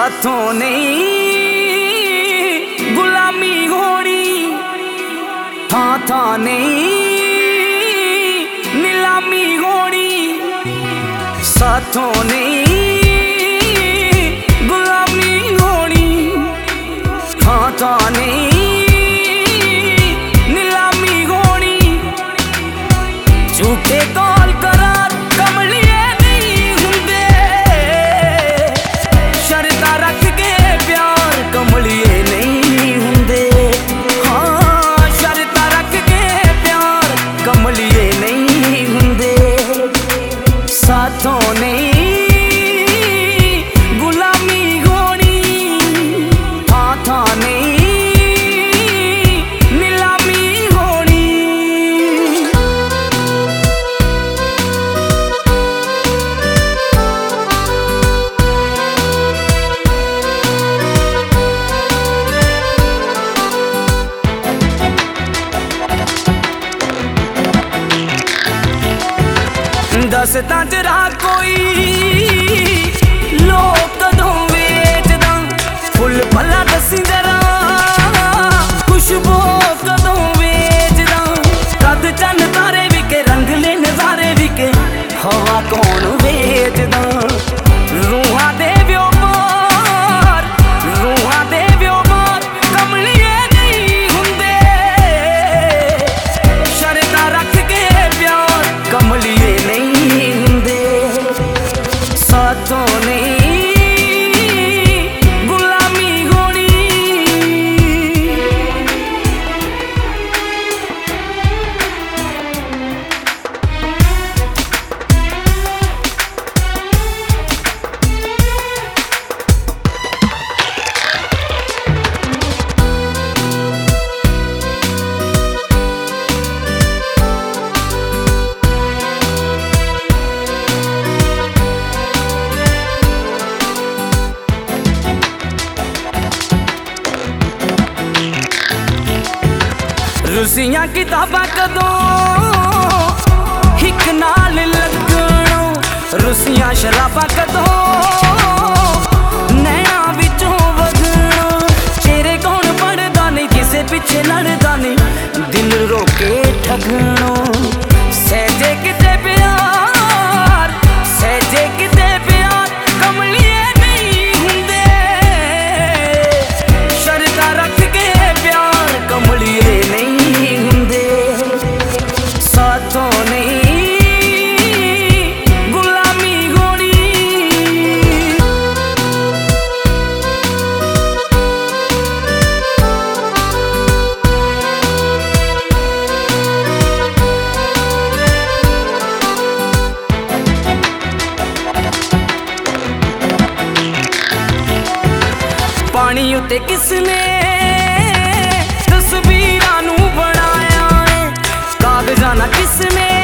साथों नहीं गुलामी होनी, थां थां नहीं नीलामी होनी। साथों नहीं गुलामी होनी, थां थां नहीं नीलामी होनी। झूठे कॉल करार कमलिए नहीं हुंदे, शर्तां रख के प्यार कमलिए नहीं हुंदे। हाँ शर्तां रख के प्यार कमलिए नहीं हुंदे। साथों नहीं गुलामी होनी, थां थां नहीं नीलामी होनी। दस तां राह कोई लोग कदों वेचदा, फुल भला दसी जरा खुशबू कदों वेचदा। कद चन तारे विके रंगले नजारे विके हवा कौन वेचदा। रूहां दे व्योमार, रूहां दे व्योमार कमलिए नहीं हुंदे। शर्तां रख के प्यार कमलिए नहीं। साथों नहीं गुलामी होनी। रुसियां किताबां कदों हिक नाल लगणों, रुसियां शराबां कदों नैना विचों वगणों। चेहरे कौन पढ़दा नहीं किसे पिछे लड़दा नहीं, दिल रोके ठगणों। सहजे किते प्यार, सहजे किते प्यार कमलिए नहीं हुंदे। शर्तां रख के प्यार कमलिए नहीं। साथों नहीं गुलामी होनी। पानी उत्ते किसने तस्वीरां नू बनाया है, कागजां ना किसने